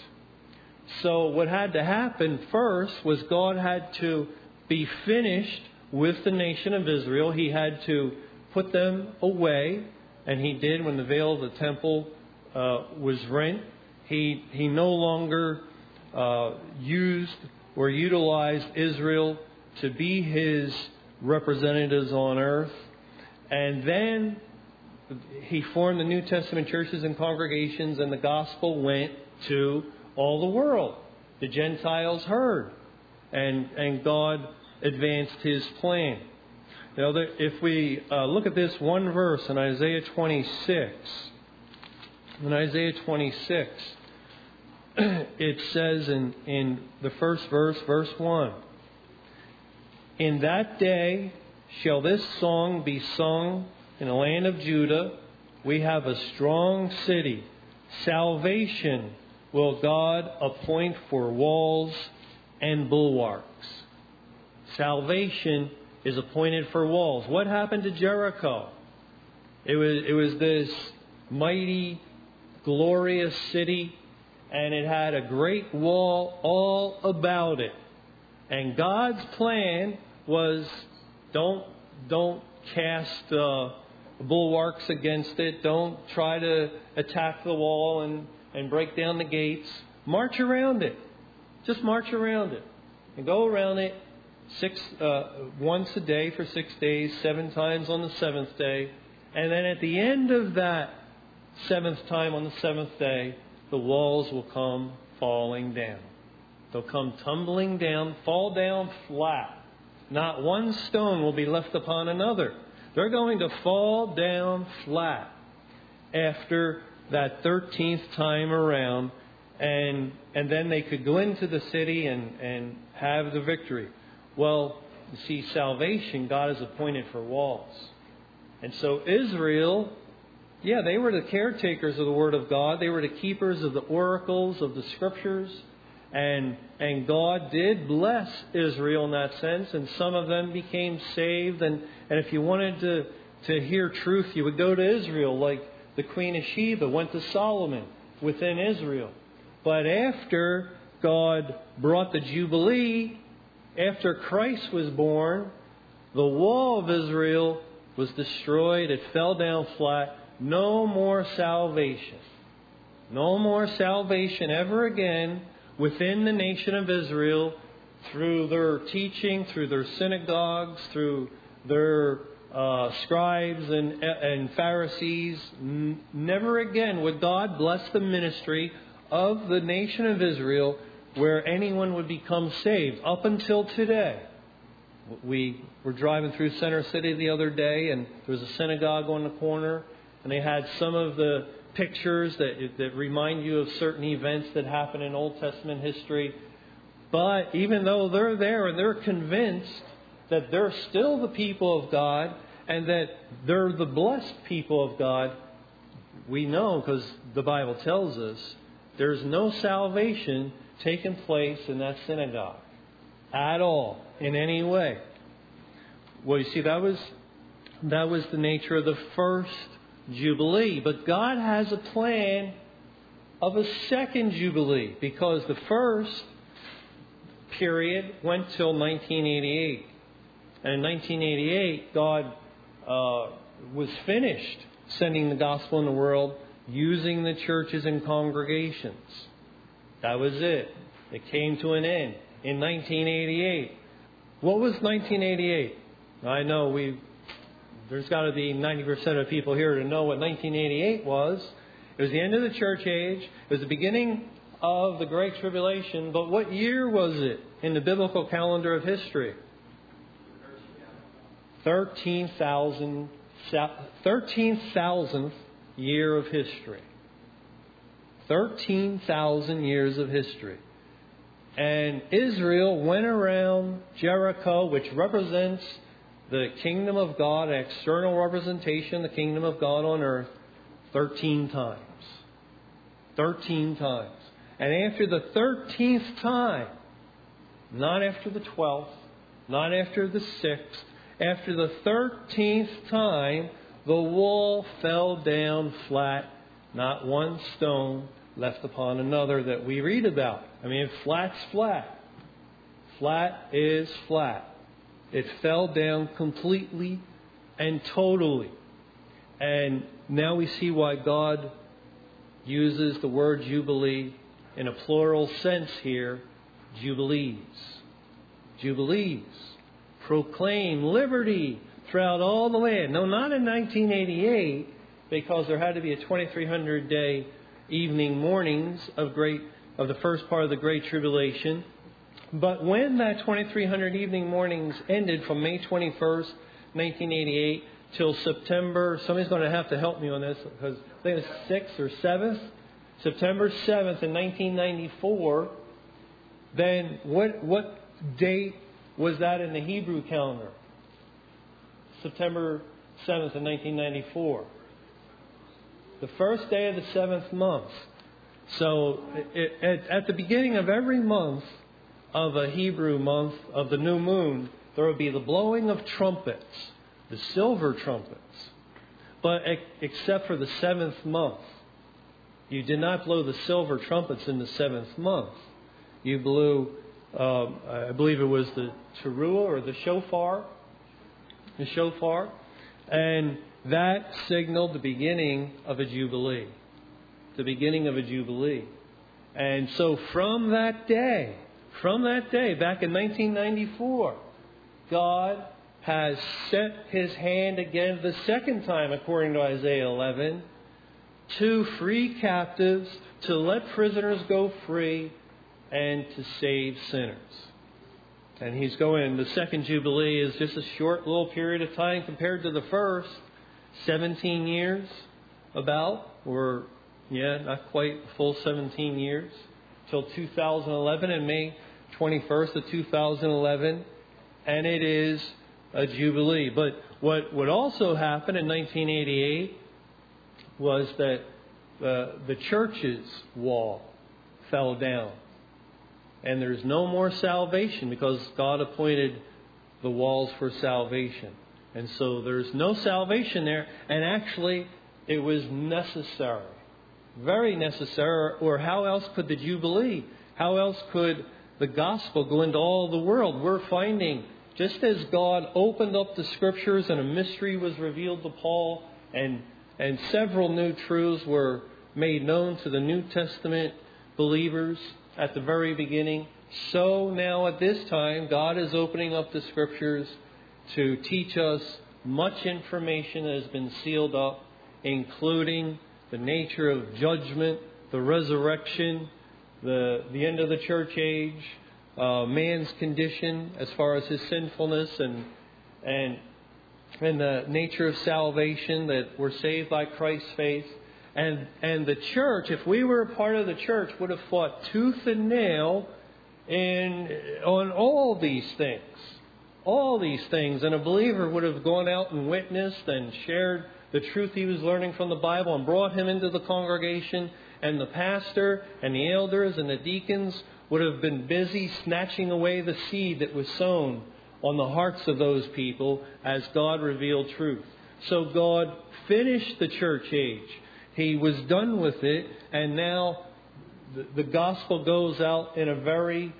So what had to happen first was God had to be finished with the nation of Israel. He had to put them away, and He did when the veil of the temple was rent. He no longer used or utilized Israel to be His representatives on earth. And then he formed the New Testament churches and congregations, and the gospel went to all the world. The Gentiles heard, and God advanced His plan. Now, if we look at this one verse in Isaiah 26, it says in the first verse, verse 1, "In that day shall this song be sung in the land of Judah. We have a strong city. Salvation will God appoint for walls and bulwarks." Salvation is appointed for walls. What happened to Jericho? It was this mighty, glorious city, and it had a great wall all about it. And God's plan was don't cast bulwarks against it. Don't try to attack the wall and break down the gates. March around it. Just march around it. And go around it once a day for 6 days, 7 times on the 7th day. And then at the end of that 7th time on the 7th day, the walls will come falling down. They'll come tumbling down, fall down flat. Not one stone will be left upon another. They're going to fall down flat after that 13th time around, and then they could go into the city and have the victory. Well, you see, salvation, God has appointed for walls. And so Israel, they were the caretakers of the Word of God. They were the keepers of the oracles of the Scriptures. And God did bless Israel in that sense, and some of them became saved. And if you wanted to hear truth, you would go to Israel, like the Queen of Sheba went to Solomon within Israel. But after God brought the Jubilee, after Christ was born, the wall of Israel was destroyed. It fell down flat. No more salvation. No more salvation ever again within the nation of Israel, through their teaching, through their synagogues, through their scribes and Pharisees. Never again would God bless the ministry of the nation of Israel where anyone would become saved, up until today. We were driving through Center City the other day, and there was a synagogue on the corner, and they had some of the pictures that remind you of certain events that happened in Old Testament history. But even though they're there and they're convinced that they're still the people of God and that they're the blessed people of God, we know, because the Bible tells us, there's no salvation taking place in that synagogue at all, in any way. Well, you see, that was the nature of the first Jubilee. But God has a plan of a second Jubilee, because the first period went till 1988. And in 1988, God was finished sending the gospel in the world using the churches and congregations. That was it. It came to an end in 1988. What was 1988? I know there's got to be 90% of people here to know what 1988 was. It was the end of the church age. It was the beginning of the Great Tribulation. But what year was it in the biblical calendar of history? 13,000th year of history. 13,000 years of history. And Israel went around Jericho, which represents the kingdom of God, an external representation of the kingdom of God on earth, 13 times. 13 times. And after the 13th time, not after the 12th, not after the 6th, after the 13th time, the wall fell down flat, not one stone left upon another that we read about. I mean, flat's flat. Flat is flat. It fell down completely and totally. And now we see why God uses the word Jubilee in a plural sense here. Jubilees. Jubilees. Proclaim liberty, throughout all the land. No, not in 1988, because there had to be a 2,300-day evening mornings of the first part of the Great Tribulation. But when that 2,300 evening mornings ended from May 21st, 1988, till September, somebody's going to have to help me on this, because I think it's 6th or 7th, September 7th in 1994, then what date was that in the Hebrew calendar? September 7th in 1994. The first day of the 7th month. So at the beginning of every month of a Hebrew month of the new moon, there will be the blowing of trumpets, the silver trumpets. But except for the 7th month, you did not blow the silver trumpets in the 7th month. You blew, I believe it was the teruah or the shofar. The shofar. And that signaled the beginning of a jubilee. The beginning of a jubilee. And so from that day, back in 1994, God has set His hand again the second time, according to Isaiah 11, to free captives, to let prisoners go free, and to save sinners. And He's going, the second Jubilee is just a short little period of time compared to the first. 17 years about, or not quite a full 17 years, till 2011, and May 21st of 2011. And it is a Jubilee. But what also happened in 1988 was that the church's wall fell down. And there's no more salvation because God appointed the walls for salvation. And so there's no salvation there. And actually, it was necessary. Very necessary. Or how else could the Jubilee? How else could the gospel go into all the world? We're finding, just as God opened up the Scriptures and a mystery was revealed to Paul, and several new truths were made known to the New Testament believers at the very beginning, so now at this time, God is opening up the Scriptures to teach us much information that has been sealed up, including the nature of judgment, the resurrection, the end of the church age, man's condition as far as his sinfulness, and the nature of salvation, that we're saved by Christ's faith. And the church, if we were a part of the church, would have fought tooth and nail on all these things. All these things. And a believer would have gone out and witnessed and shared the truth he was learning from the Bible and brought him into the congregation. And the pastor and the elders and the deacons would have been busy snatching away the seed that was sown on the hearts of those people as God revealed truth. So God finished the church age. He was done with it, and now the gospel goes out in a very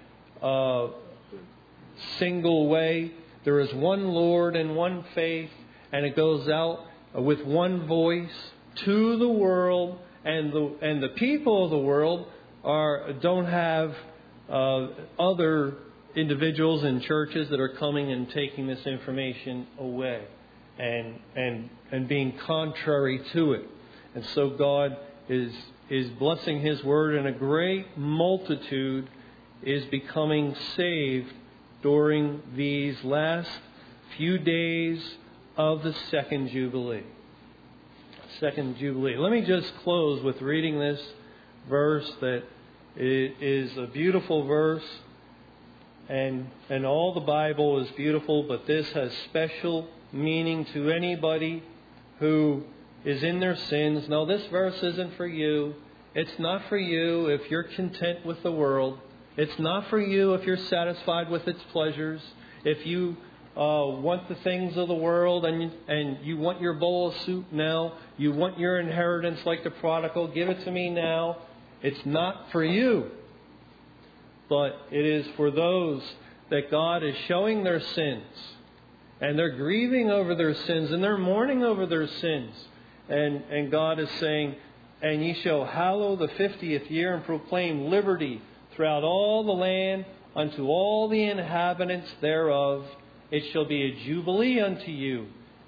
single way. There is one Lord and one faith, and it goes out with one voice to the world, and the people of the world don't have other individuals and churches that are coming and taking this information away and being contrary to it. And so God is blessing His Word, and a great multitude is becoming saved during these last few days of the second Jubilee. Second Jubilee. Let me just close with reading this verse that is a beautiful verse, and all the Bible is beautiful, but this has special meaning to anybody who is in their sins. Now, this verse isn't for you. It's not for you if you're content with the world. It's not for you if you're satisfied with its pleasures. If you want the things of the world and you want your bowl of soup now, you want your inheritance like the prodigal, give it to me now. It's not for you. But it is for those that God is showing their sins. And they're grieving over their sins and they're mourning over their sins. And God is saying, and ye shall hallow the 50th year and proclaim liberty throughout all the land unto all the inhabitants thereof. It shall be a jubilee unto you,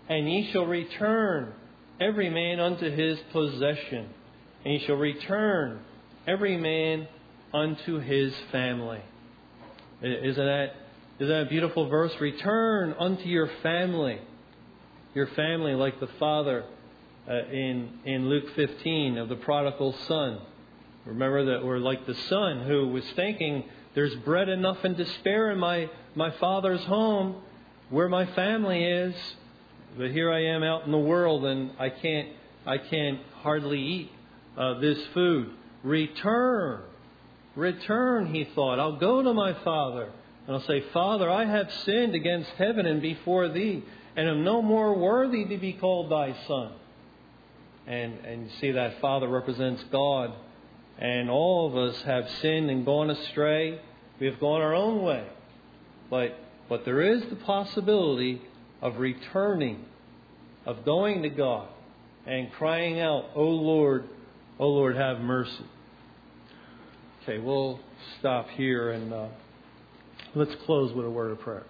and ye shall return every man unto his possession, and ye shall return every man unto his family. Isn't that a beautiful verse? Return unto your family. Your family, like the father in Luke 15 of the prodigal son. Remember that, or like the son who was thinking, there's bread enough and to spare in my father's home where my family is. But here I am out in the world and I can't hardly eat this food. Return, he thought. I'll go to my father and I'll say, Father, I have sinned against heaven and before thee, and am no more worthy to be called thy son. And you see that Father represents God. And all of us have sinned and gone astray. We have gone our own way. But there is the possibility of returning, of going to God and crying out, O Lord, have mercy. Okay, we'll stop here and let's close with a word of prayer.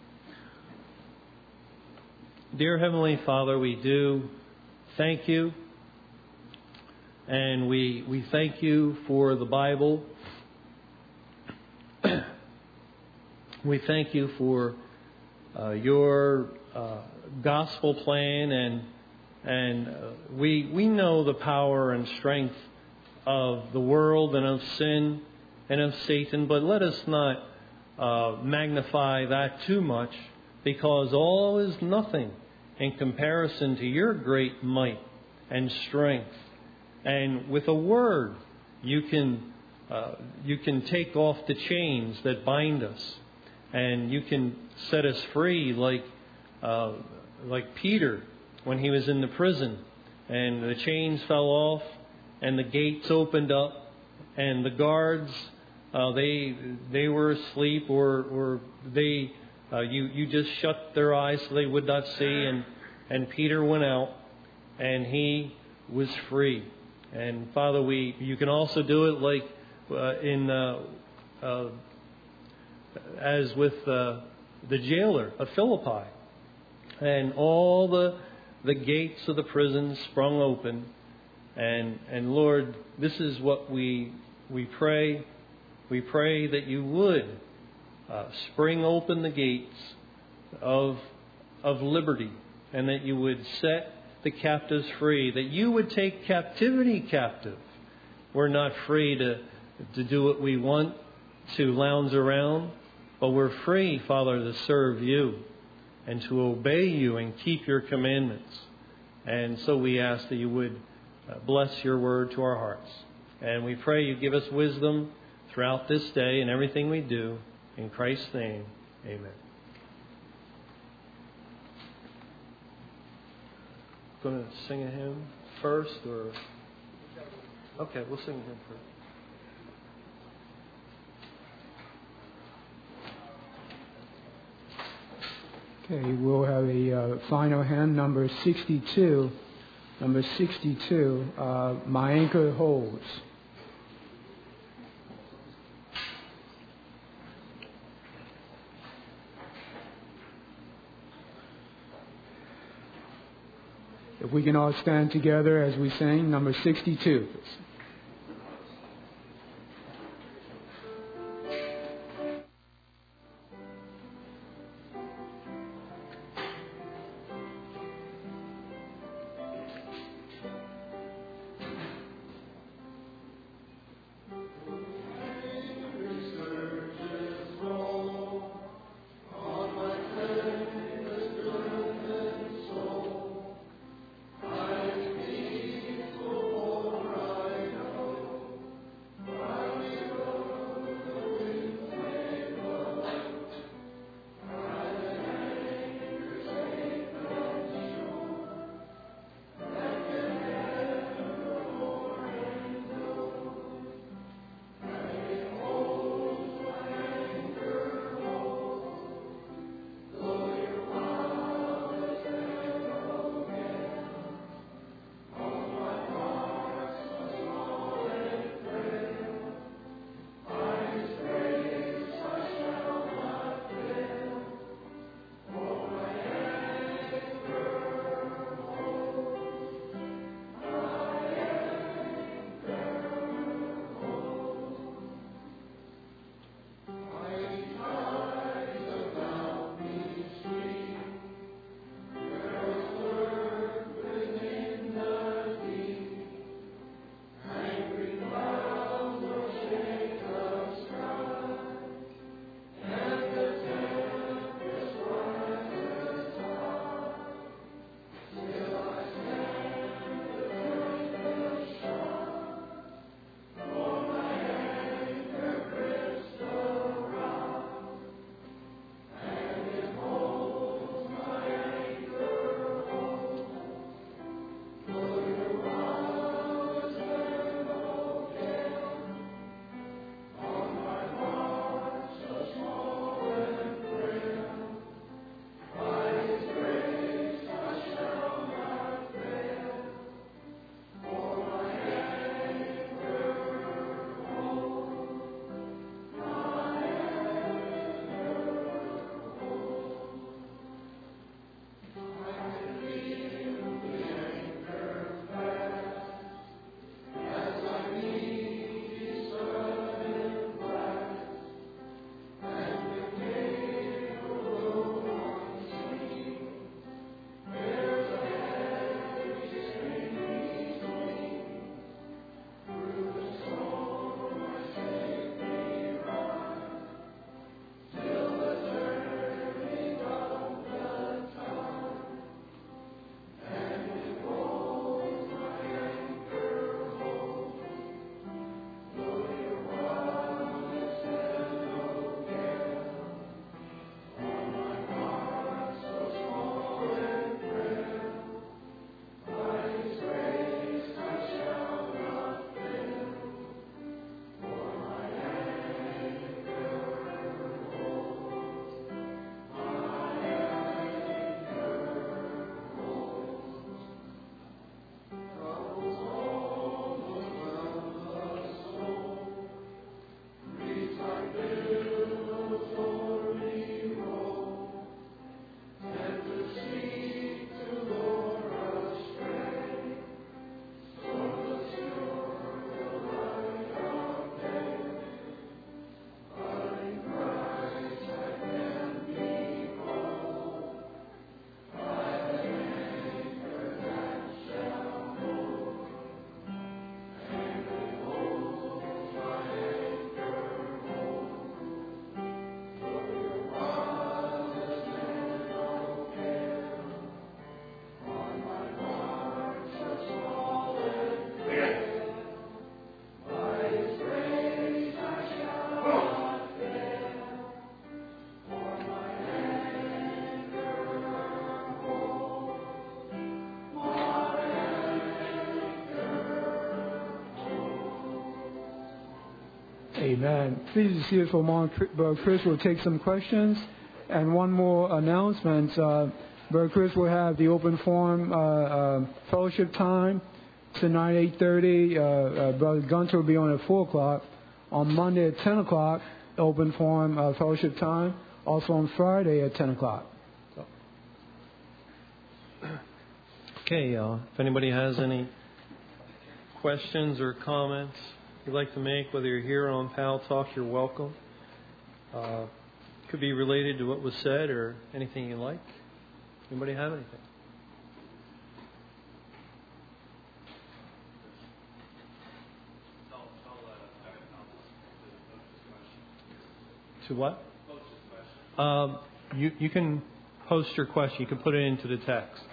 Dear Heavenly Father, we do thank you. And we thank you for the Bible. We thank you for your gospel plan, and we know the power and strength of the world and of sin and of Satan, but let us not magnify that too much, because all is nothing in comparison to your great might and strength. And with a word, you can take off the chains that bind us, and you can set us free, like Peter when he was in the prison, and the chains fell off, and the gates opened up, and the guards they were asleep, or they you just shut their eyes so they would not see, and Peter went out, and he was free. And Father, you can also do it like as with the jailer of Philippi, and all the gates of the prison sprung open. And Lord, this is what we pray. We pray that you would spring open the gates of liberty, and that you would set the captives free, that you would take captivity captive. We're not free to do what we want, to lounge around, but we're free, Father, to serve you and to obey you and keep your commandments. And so we ask that you would bless your word to our hearts. And we pray you give us wisdom throughout this day and everything we do. In Christ's name, amen. Going to sing a hymn first, or okay, we'll sing a hymn first. Okay, we'll have a final hymn, number 62. Number 62, My Anchor Holds. If we can all stand together as we sing number 62. Amen. Please be seated for a moment. Brother Chris will take some questions. And one more announcement. Brother Chris will have the open forum fellowship time tonight, 8:30. Brother Gunter will be on at 4 o'clock. On Monday at 10 o'clock, open forum fellowship time. Also on Friday at 10 o'clock. Okay, if anybody has any questions or comments you'd like to make, whether you're here on Pal Talk, you're welcome. Could be related to what was said or anything you like. Anybody have anything? To what? You can post your question. You can put it into the text.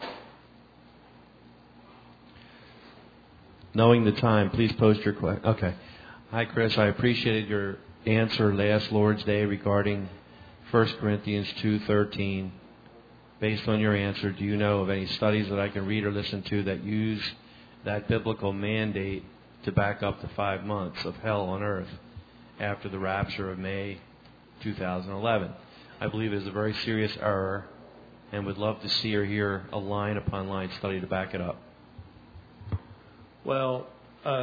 Knowing the time, please post your question. Okay. Hi, Chris. I appreciated your answer last Lord's Day regarding 1 Corinthians 2:13. Based on your answer, do you know of any studies that I can read or listen to that use that biblical mandate to back up the 5 months of hell on earth after the rapture of May 2011? I believe it is a very serious error and would love to see or hear a line upon line study to back it up. Well,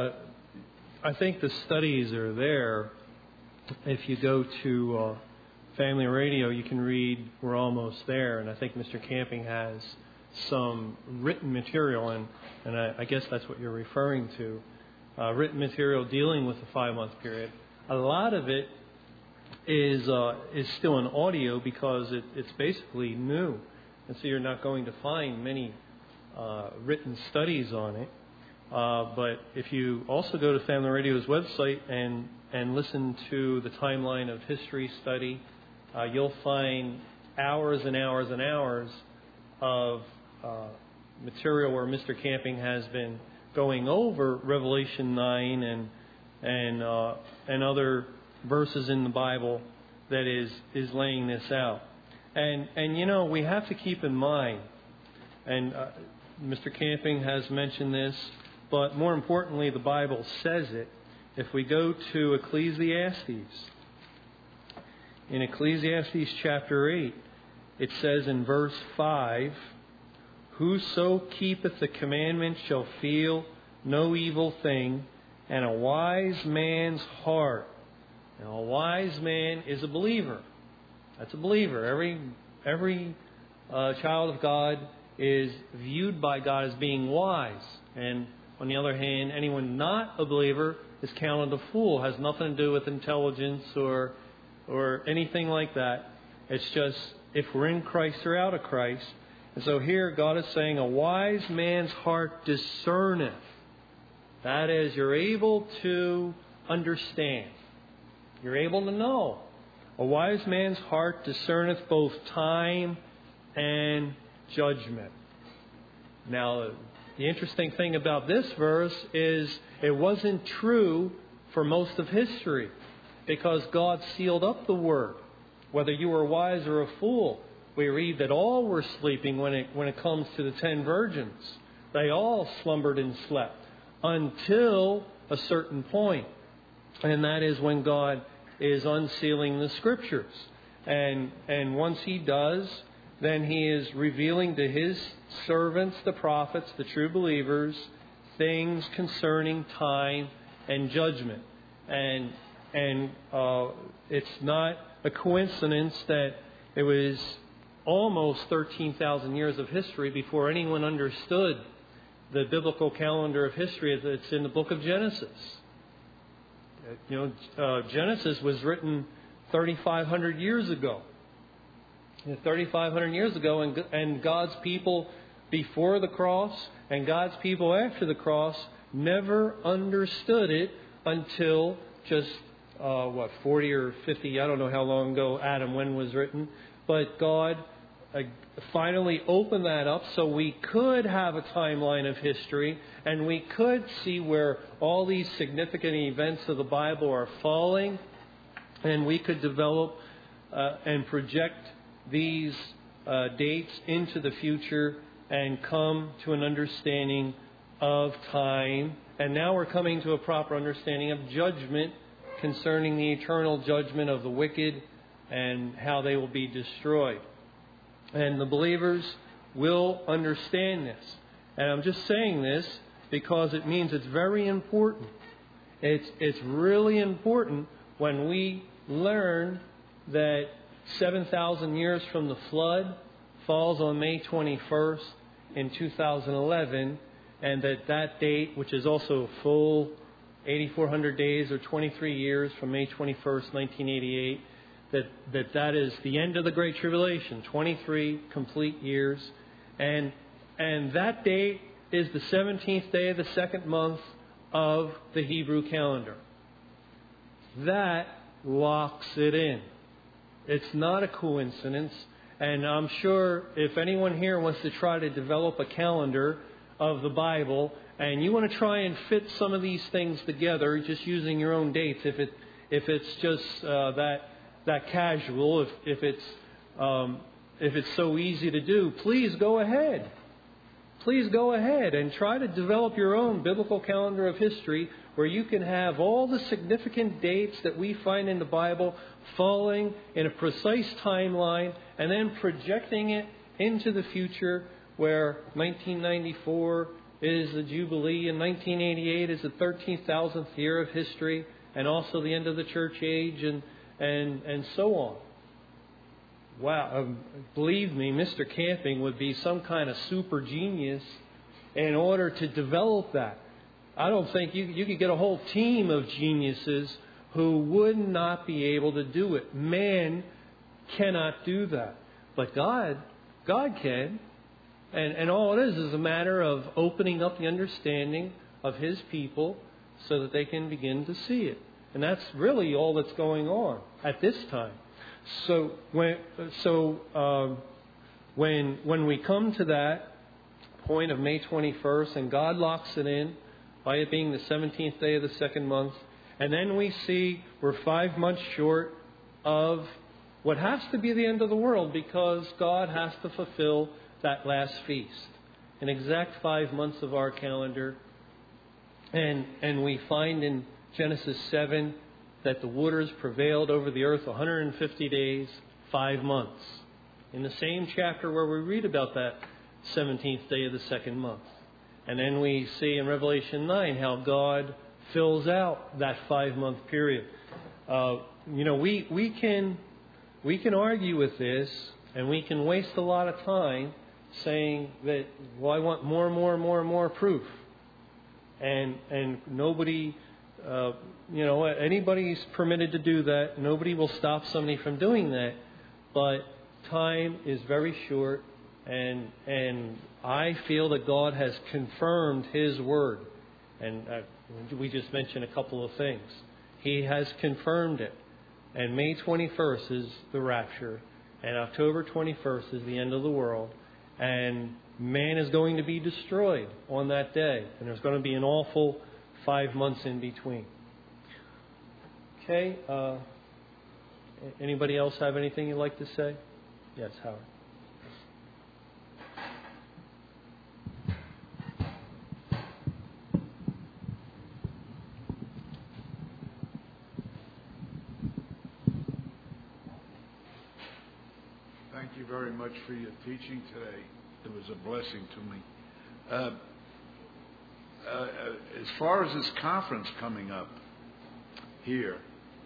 I think the studies are there. If you go to Family Radio, you can read We're Almost There, and I think Mr. Camping has some written material, and I guess that's what you're referring to, written material dealing with the 5-month period. A lot of it is still in audio because it's basically new, and so you're not going to find many written studies on it. But if you also go to Family Radio's website and listen to the timeline of history study, you'll find hours and hours and hours of material where Mr. Camping has been going over Revelation 9 and other verses in the Bible that is laying this out. And you know, we have to keep in mind, and Mr. Camping has mentioned this, but more importantly, the Bible says it. If we go to Ecclesiastes, in Ecclesiastes chapter 8, it says in verse 5, "Whoso keepeth the commandment shall feel no evil thing, and a wise man's heart." Now, a wise man is a believer. That's a believer. Every child of God is viewed by God as being wise. And on the other hand, anyone not a believer is counted a fool. Has nothing to do with intelligence or anything like that. It's just if we're in Christ or out of Christ. And so here God is saying, a wise man's heart discerneth. That is, you're able to understand. You're able to know. A wise man's heart discerneth both time and judgment. Now, the interesting thing about this verse is it wasn't true for most of history because God sealed up the word. Whether you were wise or a fool, we read that all were sleeping when it comes to the 10 virgins. They all slumbered and slept until a certain point. And that is when God is unsealing the Scriptures. And once He does, then He is revealing to His servants, the prophets, the true believers, things concerning time and judgment. And it's not a coincidence that it was almost 13,000 years of history before anyone understood the biblical calendar of history that's in the book of Genesis. Genesis was written 3,500 years ago. 3,500 years ago, and God's people before the cross and God's people after the cross never understood it until just 40 or 50, I don't know how long ago Adam when was written, but God finally opened that up so we could have a timeline of history and we could see where all these significant events of the Bible are falling, and we could develop and project these dates into the future and come to an understanding of time. And now we're coming to a proper understanding of judgment concerning the eternal judgment of the wicked and how they will be destroyed. And the believers will understand this. And I'm just saying this because it means it's very important. It's really important when we learn that 7,000 years from the flood falls on May 21st in 2011, and that date, which is also a full 8,400 days or 23 years from May 21st, 1988, that is the end of the Great Tribulation, 23 complete years. And that date is the 17th day of the second month of the Hebrew calendar. That locks it in. It's not a coincidence. And I'm sure if anyone here wants to try to develop a calendar of the Bible, and you want to try and fit some of these things together just using your own dates, if it's just that casual, if it's so easy to do, please go ahead. Please go ahead and try to develop your own biblical calendar of history where you can have all the significant dates that we find in the Bible falling in a precise timeline and then projecting it into the future, where 1994 is the Jubilee and 1988 is the 13,000th year of history, and also the end of the church age and so on. Wow, believe me, Mr. Camping would be some kind of super genius in order to develop that. I don't think you could get a whole team of geniuses who would not be able to do it. Man cannot do that. But God can. And all it is a matter of opening up the understanding of His people so that they can begin to see it. And that's really all that's going on at this time. So when we come to that point of May 21st, and God locks it in by it being the 17th day of the second month, and then we see we're 5 months short of what has to be the end of the world, because God has to fulfill that last feast, an exact 5 months of our calendar. And we find in Genesis 7 that the waters prevailed over the earth 150 days, 5 months. In the same chapter where we read about that 17th day of the second month. And then we see in Revelation 9 how God fills out that 5-month period. We can argue with this, and we can waste a lot of time saying that, well, I want more proof. And nobody, anybody's permitted to do that. Nobody will stop somebody from doing that. But time is very short, and I feel that God has confirmed His word. And we just mentioned a couple of things. He has confirmed it. And May 21st is the rapture, and October 21st is the end of the world. And man is going to be destroyed on that day. And there's going to be an awful 5 months in between. Okay. Anybody else have anything you'd like to say? Yes, Howard. Thank you very much for your teaching today. It was a blessing to me. As far as this conference coming up here,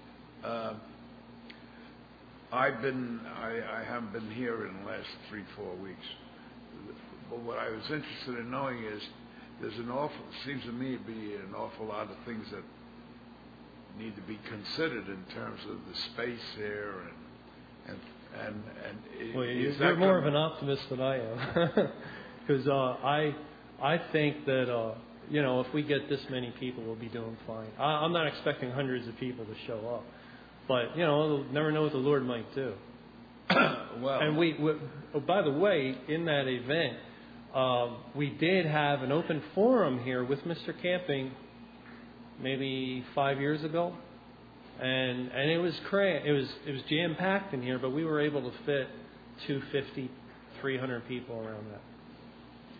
I haven't been here in the last 3-4 weeks. But what I was interested in knowing is seems to me to be an awful lot of things that need to be considered in terms of the space there and well, you're more of an optimist than I am, because I think that if we get this many people, we'll be doing fine. I'm not expecting hundreds of people to show up, but never know what the Lord might do. Well, and we by the way, in that event, we did have an open forum here with Mr. Camping maybe 5 years ago. And it was it was jam packed in here, but we were able to fit 250, 300 people around that.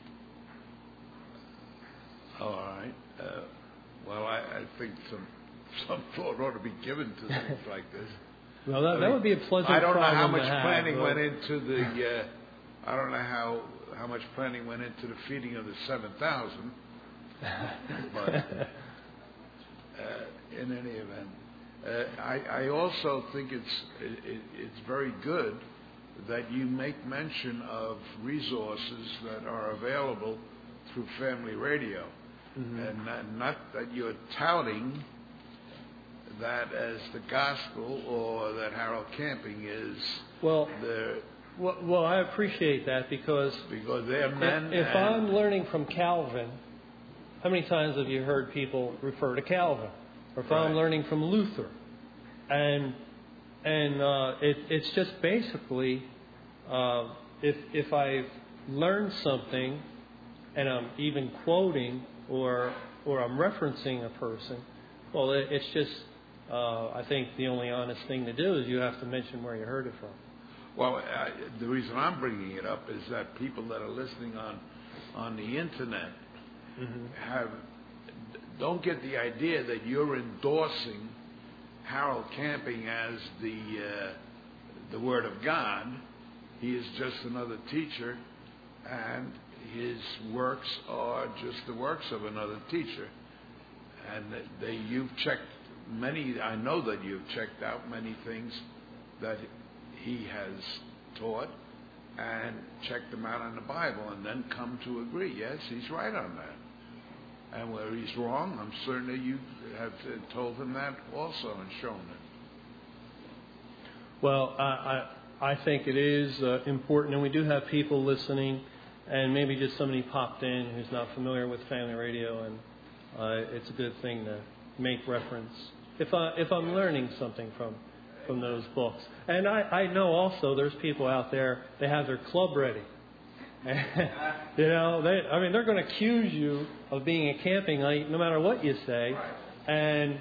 All right. Well, I think some some thought ought to be given to things like this. Well, that would be a pleasant I don't know how problem much to have, planning but- went into the. I don't know how much planning went into the feeding of the 7,000. But in any event, I also think it's very good that you make mention of resources that are available through Family Radio, and not that you're touting that as the gospel or that Harold Camping is the. Well, I appreciate that because they're men. If I'm learning from Calvin, how many times have you heard people refer to Calvin? Or if I'm learning from Luther, and it's just basically if I've learned something and I'm even quoting or I'm referencing a person, well, it's just I think the only honest thing to do is you have to mention where you heard it from. Well, the reason I'm bringing it up is that people that are listening on the internet don't get the idea that you're endorsing Harold Camping as the Word of God. He is just another teacher, and his works are just the works of another teacher. And you've checked many. I know that you've checked out many things that he has taught and checked them out in the Bible and then come to agree, yes, he's right on that. And where he's wrong, I'm certain that you have told him that also and shown it. Well, I think it is important, and we do have people listening, and maybe just somebody popped in who's not familiar with Family Radio, and it's a good thing to make reference if I'm learning something from those books. And I know also there's people out there, they have their club ready. You know, they're going to accuse you of being a campingite no matter what you say, and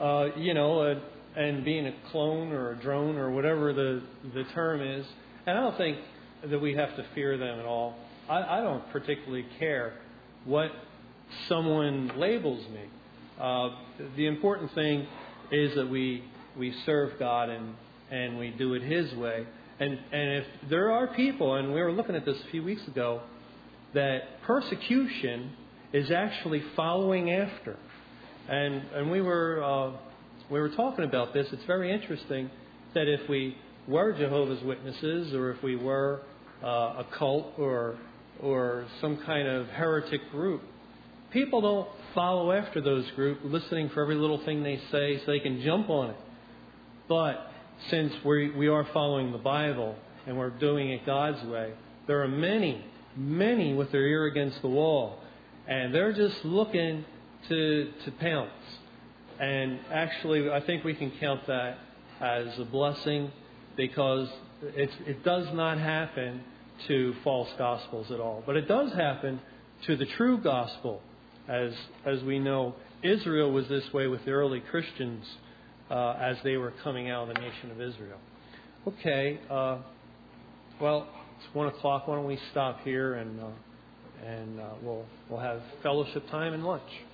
and being a clone or a drone or whatever the term is. And I don't think that we have to fear them at all. I don't particularly care what someone labels me. The important thing is that we serve God and we do it His way. And if there are people, and we were looking at this a few weeks ago, that persecution is actually following after. And we were talking about this. It's very interesting that if we were Jehovah's Witnesses, or if we were a cult or some kind of heretic group, people don't follow after those groups, listening for every little thing they say so they can jump on it. But since we are following the Bible and we're doing it God's way, there are many with their ear against the wall, and they're just looking to pounce. And actually, I think we can count that as a blessing, because it does not happen to false gospels at all. But it does happen to the true gospel. As we know, Israel was this way with the early Christians as they were coming out of the nation of Israel. Okay, well, it's 1 o'clock. Why don't we stop here and we'll have fellowship time and lunch.